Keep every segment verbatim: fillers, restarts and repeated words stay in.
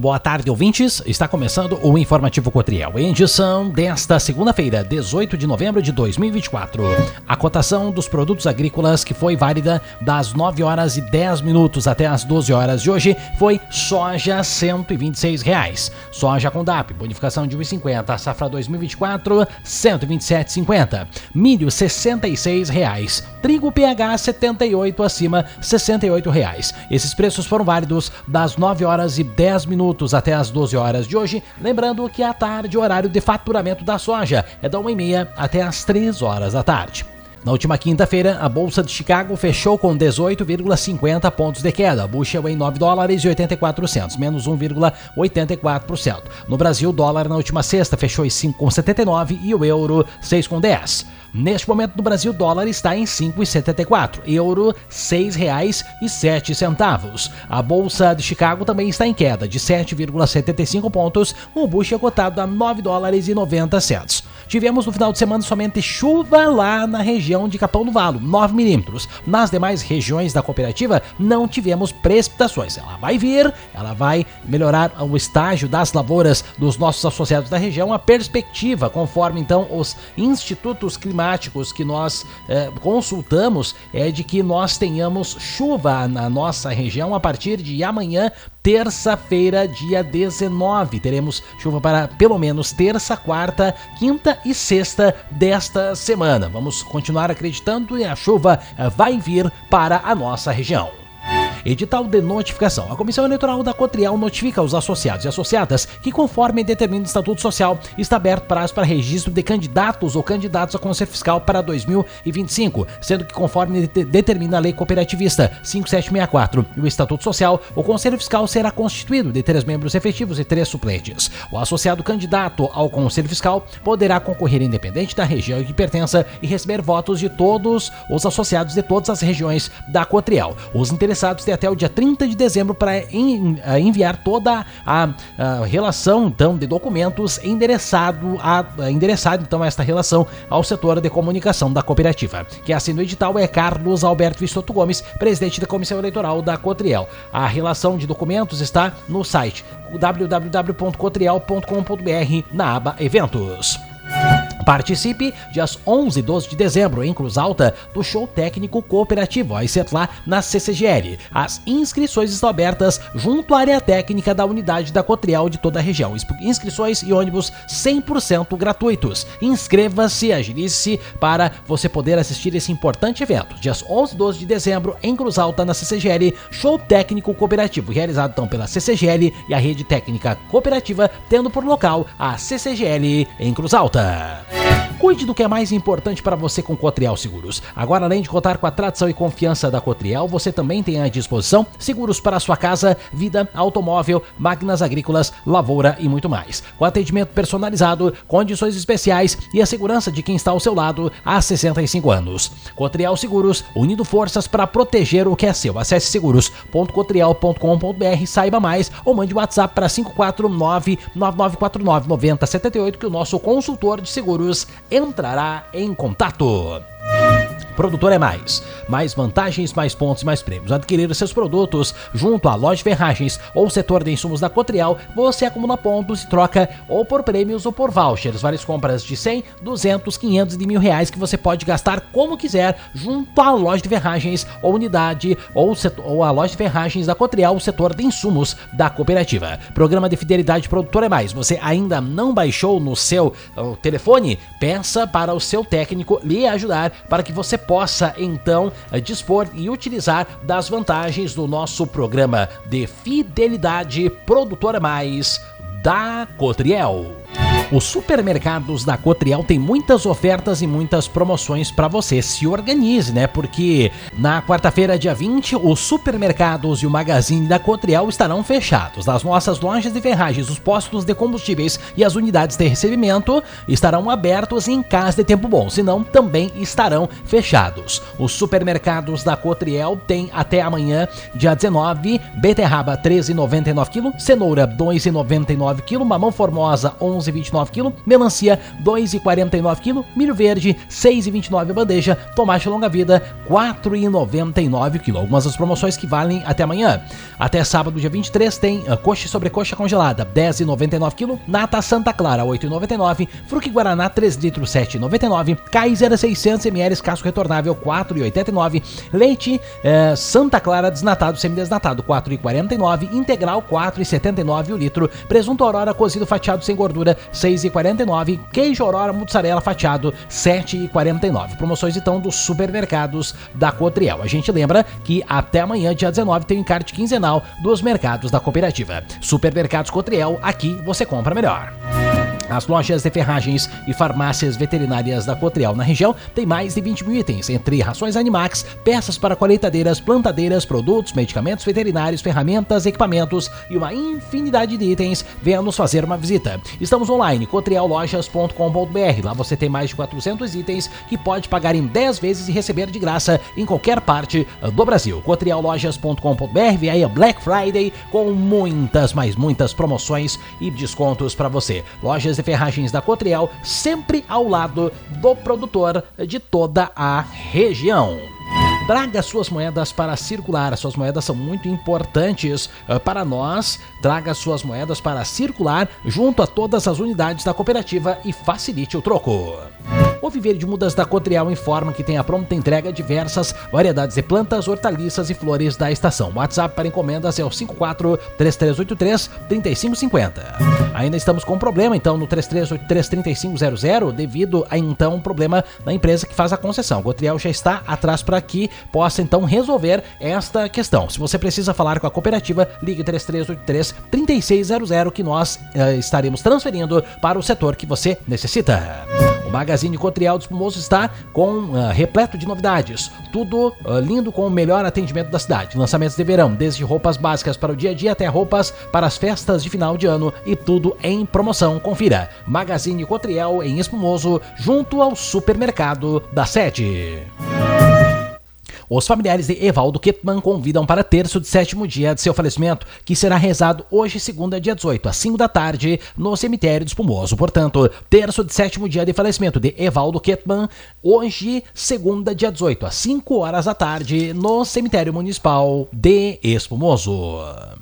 boa tarde, ouvintes. Está começando o Informativo Cotriel, em edição desta segunda-feira, dezoito de novembro de dois mil e vinte e quatro. A cotação dos produtos agrícolas, que foi válida das nove horas e dez minutos até as doze horas de hoje, foi soja cento e vinte e seis reais. Soja com D A P, bonificação de um real e cinquenta. Safra dois mil e vinte e quatro, cento e vinte e sete reais e cinquenta centavos. Milho, sessenta e seis reais. Trigo P H setenta e oito acima, sessenta e oito reais. Esses preços foram válidos das nove horas e dez minutos até as doze horas de hoje. Lembrando que à tarde o horário de faturamento da soja é da uma e meia até as três horas da tarde. Na última quinta-feira, a Bolsa de Chicago fechou com dezoito vírgula cinquenta pontos de queda. Bushel em nove dólares e oitenta e quatro centavos, menos um vírgula oitenta e quatro por cento. No Brasil, o dólar na última sexta fechou em cinco vírgula setenta e nove e o euro seis vírgula dez. Neste momento no Brasil, o dólar está em cinco vírgula setenta e quatro, euro seis reais e sete centavos. A Bolsa de Chicago também está em queda de sete vírgula setenta e cinco pontos, com o Bushel cotado a nove dólares e noventa centavos. Tivemos no final de semana somente chuva lá na região de Capão do Valo, nove milímetros. Nas demais regiões da cooperativa não tivemos precipitações. Ela vai vir, ela vai melhorar o estágio das lavouras dos nossos associados da região, a perspectiva, conforme então os institutos climáticos que nós eh, consultamos, é de que nós tenhamos chuva na nossa região a partir de amanhã, terça-feira, dia dezenove. Teremos chuva para pelo menos terça, quarta, quinta e sexta desta semana. Vamos continuar acreditando e a chuva vai vir para a nossa região. Edital de notificação. A Comissão Eleitoral da Cotriel notifica os associados e associadas que, conforme determina o Estatuto Social, está aberto prazo para registro de candidatos ou candidatos a Conselho Fiscal para dois mil e vinte e cinco, sendo que, conforme de- determina a Lei Cooperativista cinco mil setecentos e sessenta e quatro e o Estatuto Social, o Conselho Fiscal será constituído de três membros efetivos e três suplentes. O associado candidato ao Conselho Fiscal poderá concorrer independente da região em que pertença e receber votos de todos os associados de todas as regiões da Cotriel. Os interessados têm até o dia trinta de dezembro para enviar toda a, a relação então de documentos endereçado a, a endereçado então esta relação ao setor de comunicação da cooperativa. Quem assina o edital é Carlos Alberto Vissoto Gomes, presidente da Comissão Eleitoral da Cotriel. A relação de documentos está no site w w w ponto cotriel ponto com ponto b r na aba Eventos. Participe dias onze e doze de dezembro em Cruz Alta do show técnico cooperativo, vai ser lá na C C G L. As inscrições estão abertas junto à área técnica da unidade da Cotriel de toda a região. Inscrições e ônibus cem por cento gratuitos. Inscreva-se, agilize-se para você poder assistir esse importante evento. Dias onze e doze de dezembro em Cruz Alta na C C G L, show técnico cooperativo, realizado então pela C C G L e a rede técnica cooperativa, tendo por local a C C G L em Cruz Alta. Cuide do que é mais importante para você com Cotriel Seguros. Agora, além de contar com a tradição e confiança da Cotriel, você também tem à disposição seguros para a sua casa, vida, automóvel, máquinas agrícolas, lavoura e muito mais. Com atendimento personalizado, condições especiais e a segurança de quem está ao seu lado há sessenta e cinco anos. Cotriel Seguros, unindo forças para proteger o que é seu. Acesse seguros ponto cotriel ponto com ponto b r, saiba mais ou mande WhatsApp para cinco quatro nove, nove nove quatro nove, nove zero sete oito que o nosso consultor de seguros entrará em contato. Produtor é mais. Mais vantagens, mais pontos, mais prêmios. Adquirir seus produtos junto à loja de ferragens ou setor de insumos da Cotriel, você acumula pontos e troca ou por prêmios ou por vouchers. Várias compras de cem, duzentos, quinhentos e mil reais que você pode gastar como quiser junto à loja de ferragens ou unidade ou, setor, ou a loja de ferragens da Cotriel, o setor de insumos da cooperativa. Programa de fidelidade Produtor é mais. Você ainda não baixou no seu uh, telefone? Peça para o seu técnico lhe ajudar para que você possa então dispor e utilizar das vantagens do nosso programa de fidelidade Produtor Mais da Cotriel. Os supermercados da Cotriel têm muitas ofertas e muitas promoções para você. Se organize, né? Porque na quarta-feira, dia vinte, os supermercados e o magazine da Cotriel estarão fechados. As nossas lojas de ferragens, os postos de combustíveis e as unidades de recebimento estarão abertos em caso de tempo bom, senão também estarão fechados. Os supermercados da Cotriel têm até amanhã, dia dezenove, beterraba treze reais e noventa e nove centavos quilo, cenoura dois reais e noventa e nove centavos quilo, mamão formosa onze reais e vinte e nove nove quilo, melancia dois reais e quarenta e nove quilo, milho verde seis reais e vinte e nove a bandeja, tomate longa vida quatro reais e noventa e nove quilo. Algumas das promoções que valem até amanhã. Até sábado, dia vinte e três, tem a coxa e sobrecoxa congelada dez reais e noventa e nove quilo, nata Santa Clara oito reais e noventa e nove, fruque Guaraná três litros sete reais e noventa e nove, Kaiser seiscentos mililitros casco retornável quatro reais e oitenta e nove, leite eh, Santa Clara desnatado semidesnatado quatro reais e quarenta e nove, integral quatro reais e setenta e nove o litro, presunto Aurora cozido fatiado sem gordura seis reais e quarenta e nove, queijo Aurora mussarela fatiado sete reais e quarenta e nove. Promoções então dos supermercados da Cotriel. A gente lembra que até amanhã, dia dezenove, tem o encarte quinzenal dos mercados da cooperativa. Supermercados Cotriel, aqui você compra melhor. As lojas de ferragens e farmácias veterinárias da Cotriel na região têm mais de vinte mil itens, entre rações Animax, peças para colheitadeiras, plantadeiras, produtos, medicamentos veterinários, ferramentas, equipamentos e uma infinidade de itens. Venha nos fazer uma visita. Estamos online, cotriel lojas ponto com ponto b r. Lá você tem mais de quatrocentos itens que pode pagar em dez vezes e receber de graça em qualquer parte do Brasil. cotriel lojas ponto com ponto b r. Vem aí a Black Friday com muitas, mas muitas promoções e descontos para você. Lojas de ferragens da Cotriel, sempre ao lado do produtor de toda a região. Traga suas moedas para circular. As suas moedas são muito importantes uh, para nós. Traga suas moedas para circular junto a todas as unidades da cooperativa e facilite o troco. O Viveiro de Mudas da Cotriel informa que tem a pronta entrega de diversas variedades de plantas, hortaliças e flores da estação. O WhatsApp para encomendas é o cinco quatro, três três oito três, três cinco cinco zero. Ainda estamos com um problema, então, no três três oito três, três cinco zero zero, devido a, então, um problema da empresa que faz a concessão. A Cotriel já está atrás para que possa, então, resolver esta questão. Se você precisa falar com a cooperativa, ligue três três oito três, três seis zero zero que nós uh, estaremos transferindo para o setor que você necessita. O Magazine Cotriel do Espumoso está com uh, repleto de novidades, tudo uh, lindo com o melhor atendimento da cidade. Lançamentos de verão, desde roupas básicas para o dia a dia até roupas para as festas de final de ano e tudo em promoção. Confira, Magazine Cotriel em Espumoso, junto ao supermercado da sede. Os familiares de Evaldo Kettmann convidam para terço de sétimo dia de seu falecimento, que será rezado hoje, segunda, dia dezoito, às cinco da tarde, no cemitério do Espumoso. Portanto, terço de sétimo dia de falecimento de Evaldo Kettmann, hoje, segunda, dia dezoito, às cinco horas da tarde, no cemitério municipal de Espumoso.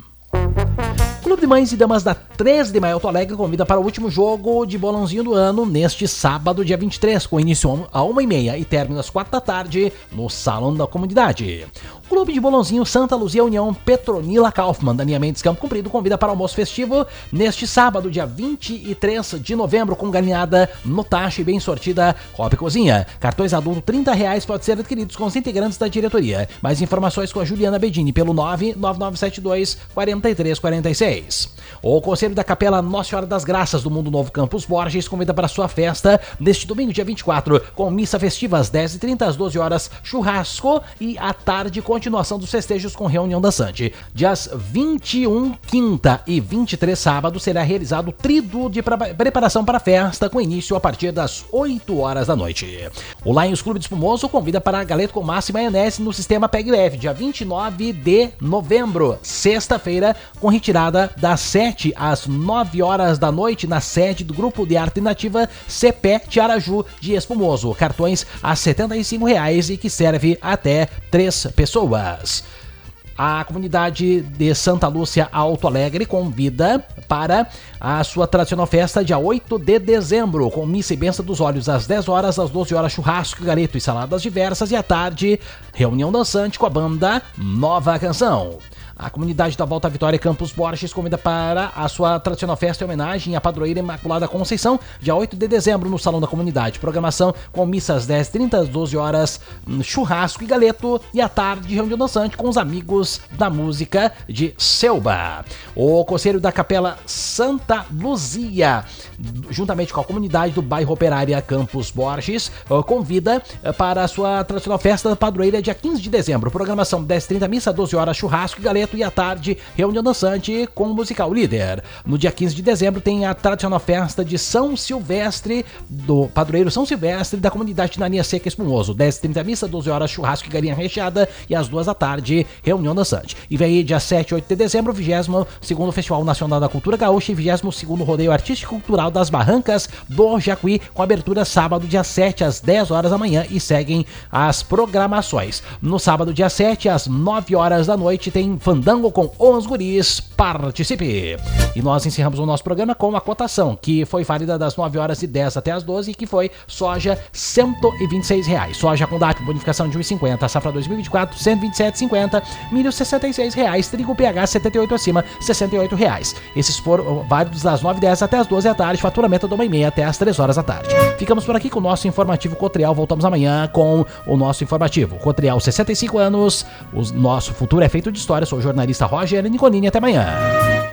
O Clube de Mães e Damas da três de Maio Alto Alegre convida para o último jogo de bolãozinho do ano neste sábado, dia vinte e três, com início a uma e meia e término às quatro da tarde no Salão da Comunidade. O Clube de Bolãozinho Santa Luzia União Petronila Kaufmann, da linha Mendes Campo Comprido, convida para o almoço festivo neste sábado, dia vinte e três de novembro, com galinhada no taxa e bem sortida Copa e Cozinha. Cartões adulto trinta reais pode ser adquiridos com os integrantes da diretoria. Mais informações com a Juliana Bedini pelo nove nove nove sete dois, quatro três quatro seis. O Conselho da Capela Nossa Senhora das Graças do Mundo Novo Campos Borges convida para sua festa neste domingo, dia vinte e quatro, com missa festiva às dez e trinta, às doze horas, churrasco e à tarde continuação dos festejos com reunião dançante. Dias vinte e um, quinta e vinte e três, sábado, será realizado o tríduo de preparação para a festa, com início a partir das oito horas da noite. O Lions Clube de Espumoso convida para galeto com massa e maionese no sistema Peg Leve, dia vinte e nove de novembro, sexta-feira, com retirada das sete às nove horas da noite na sede do Grupo de Arte Nativa C P E Tiaraju de Espumoso. Cartões a setenta e cinco reais e que serve até três pessoas. A comunidade de Santa Lúcia Alto Alegre convida para a sua tradicional festa dia oito de dezembro, com missa e benção dos olhos às dez horas, às doze horas, churrasco, galeto e saladas diversas, e à tarde, reunião dançante com a banda Nova Canção. A comunidade da Volta Vitória Campos Borges convida para a sua tradicional festa em homenagem à padroeira Imaculada Conceição, dia oito de dezembro, no Salão da Comunidade. Programação com missa às dez e trinta, às doze horas, churrasco e galeto, e à tarde, reunião dançante com os amigos da música de Selba. O Conselho da Capela Santa Luzia, juntamente com a comunidade do bairro Operária Campos Borges, convida para a sua tradicional festa da padroeira dia quinze de dezembro. Programação dez e trinta, missa, doze horas, churrasco e galeto, e à tarde, reunião dançante com o musical líder. No dia quinze de dezembro tem a tradicional festa de São Silvestre, do padroeiro São Silvestre da comunidade de Naninha Seca Espumoso. dez e trinta, missa, doze horas, churrasco e galinha recheada, e às duas da tarde, reunião dançante. E vem aí dia sete e oito de dezembro, vigésimo segundo Festival Nacional da Cultura Gaúcha e vigésimo segundo Rodeio Artístico e Cultural das Barrancas do Jacuí, com abertura sábado, dia sete, às dez horas da manhã, e seguem as programações. No sábado, dia sete, às nove horas da noite, tem Fandango com Os Guris. Participe! E nós encerramos o nosso programa com a cotação, que foi válida das nove horas e dez até as doze, que foi soja cento e vinte e seis reais. Soja com D A P, bonificação de um real e cinquenta, safra dois mil e vinte e quatro, cento e vinte e sete reais e cinquenta centavos, milho sessenta e seis reais, trigo P H setenta e oito acima, sessenta e oito reais. Esses foram válidos das nove e dez até as doze da tarde, faturamento da uma e meia até as três horas da tarde. Ficamos por aqui com o nosso informativo Cotrial, voltamos amanhã com o nosso informativo Cotrial, sessenta e cinco anos, o nosso futuro é feito de história. Sou o jornalista Roger Nicolini, até amanhã.